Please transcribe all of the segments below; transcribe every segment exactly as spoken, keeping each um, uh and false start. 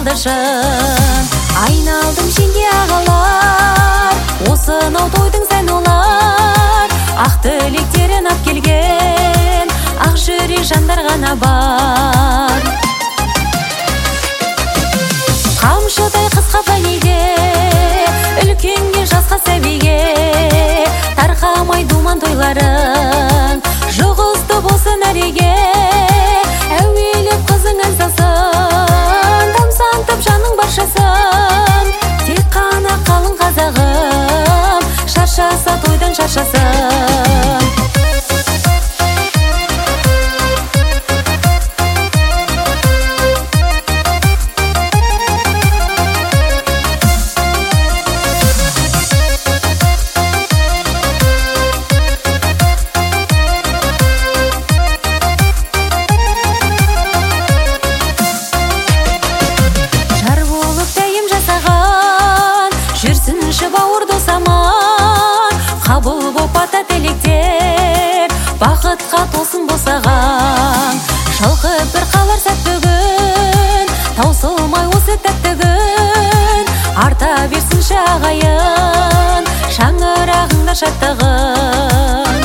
алдашын. Айналдым сенде ағалар, осынау тойдың сән олар. Ақ тілектерін ап келген, ақ жүрек жандар ғана бар. Қамшыдай қысқа пәнеге, үлкенге жасқа сәбиге, тарқамай думан тойларың, жұғысты болсын әреге. Әуелеп қызың ән салсын, тамсантып жаның баршасын. Тек қана қалың қазағым, шаршаса тойдан шаршасын. Жүрсінші бауыр досаман, қабыл боп ата тілектер, бақытқа толсын босаған. Шалқып бір қалар сәт бүгін, таусылмай осы тәтті күн. Арта берсінші ағайын, шаңырағыңда шаттығын.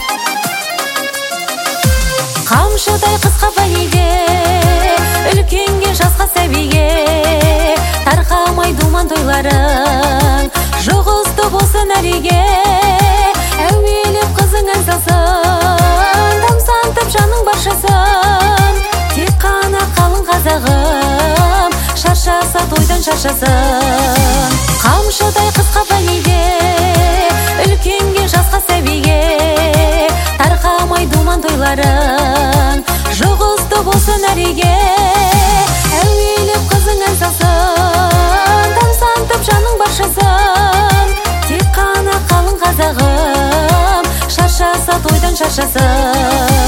Қамшыдай қысқа пәнеге, үлкенге жасқа сәбиге, тарқамай думан тойларың, жұғысты болсын әреге. Әуелеп қызың ән салсын, тамсантып жаның баршасын. Тек қана қалың қазағым, шаршаса тойдан шаршасын. Қамшыдай қысқа пәнеге, үлкенге жасқа сәбиге, тарқамай думан тойларың, жұғысты болсын әреге. Әуелеп қызың ән салсын, тамсантып жаның баршасын. Тек қана қалың қазағым, шаршаса тойдан шаршасын.